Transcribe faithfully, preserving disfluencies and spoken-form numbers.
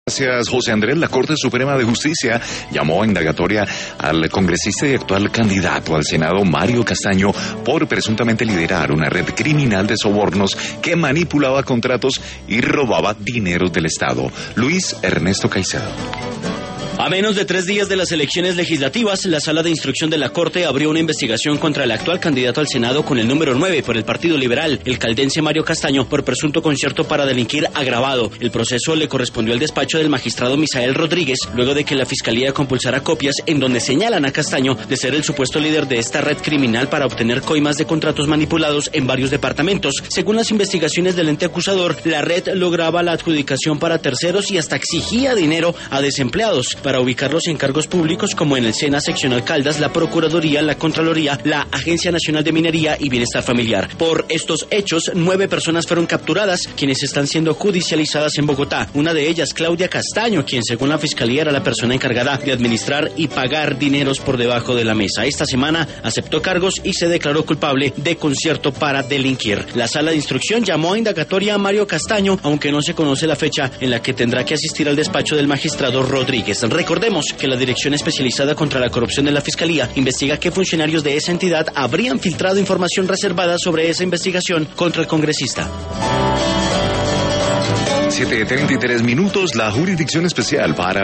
Gracias, José Andrés. La Corte Suprema de Justicia llamó a indagatoria al congresista y actual candidato al Senado, Mario Castaño, por presuntamente liderar una red criminal de sobornos que manipulaba contratos y robaba dinero del Estado. Luis Ernesto Caicedo. A menos de tres días de las elecciones legislativas, la Sala de Instrucción de la Corte abrió una investigación contra el actual candidato al Senado con el número nueve por el Partido Liberal, el caldense Mario Castaño, por presunto concierto para delinquir agravado. El proceso le correspondió al despacho del magistrado Misael Rodríguez, luego de que la Fiscalía compulsara copias en donde señalan a Castaño de ser el supuesto líder de esta red criminal para obtener coimas de contratos manipulados en varios departamentos. Según las investigaciones del ente acusador, la red lograba la adjudicación para terceros y hasta exigía dinero a desempleados para ubicarlos en cargos públicos como en el SENA Seccional Caldas, la Procuraduría, la Contraloría, la Agencia Nacional de Minería y Bienestar Familiar. Por estos hechos, nueve personas fueron capturadas, quienes están siendo judicializadas en Bogotá. Una de ellas, Claudia Castaño, quien según la Fiscalía era la persona encargada de administrar y pagar dineros por debajo de la mesa. Esta semana aceptó cargos y se declaró culpable de concierto para delinquir. La Sala de Instrucción llamó a indagatoria a Mario Castaño, aunque no se conoce la fecha en la que tendrá que asistir al despacho del magistrado Rodríguez. Recordemos que la Dirección Especializada contra la Corrupción de la Fiscalía investiga qué funcionarios de esa entidad habrían filtrado información reservada sobre esa investigación contra el congresista. siete treinta y tres minutos, la Jurisdicción Especial para